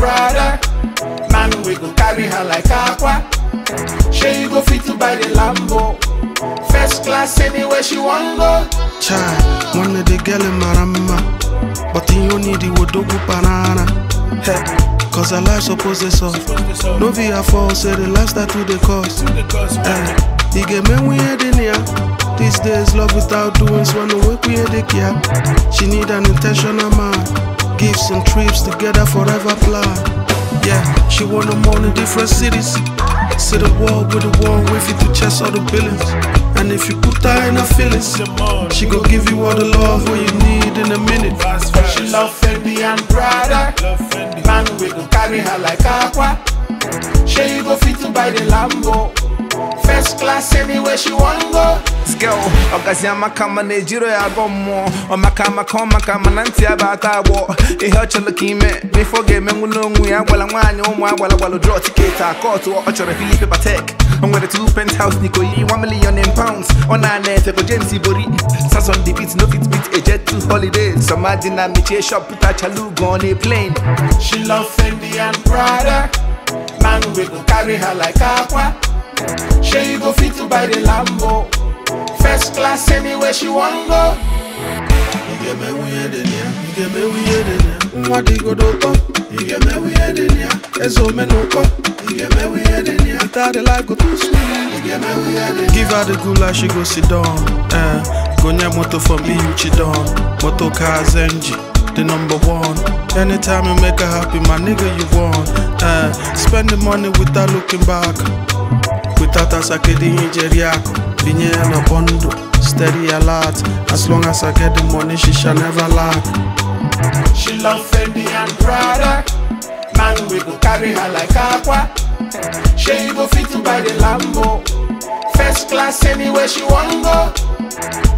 Prada. Man, we go carry her like aqua. She you go fit to buy the Lambo. First class anywhere she want go. Child, one of the girl in Marama, but you need the Wodogu banana. Hey, cause her life suppose to soft. No be her fault, say the last that to the cost. Hey, he get me we head in here. These days, love without doing so no work we head yeah. She need an intentional man. Gifts and trips together forever plan. Yeah, she want them all in different cities. See the wall with the wall, wait for to chest all the billings. And if you put her in her feelings, she gon' give you all the love what you need in a minute. She love Fendi and Prada. Man, we go carry her like aqua. She you go fit to buy the Lambo. First class anywhere she want go. Girl, Okasiama kama nejiro ya gomo. Omakama koma kama nanti abata wo. Ihocho lukime before game ngulungu ya wala mwanyo wala draw ticket a court to ochore Philippe Patek. I'm with a 2 penthouse Nikoi, £1 million on a net for James Bori. Sass on the beat, no fit beat a jet to holidays. Some Madina Miche shop put a chalugo on a plane. She love Fendi and Prada. Man, we go carry her like aqua. She you go fit to buy the Lambo. First class anywhere she want go. You get me weird in here, you get me weird in here. What do you do? You get me weird in here. Ezo me no ko. You get me weird in here. Without the life go too sweet. You get me weird in here. Give her the gula, she go sit down. Gonya moto for me, you cheat on. Moto car Zenji, the #1. Anytime you make her happy, my nigga you want. Spend the money without looking back. Without us I get the injeriako. Binye no bondo, steady a lot. As long as I get the money, she shall never lack. She love Fendi and Prada. Man, we go carry her like aqua. She you go fit to buy the Lambo. First class anywhere she want go.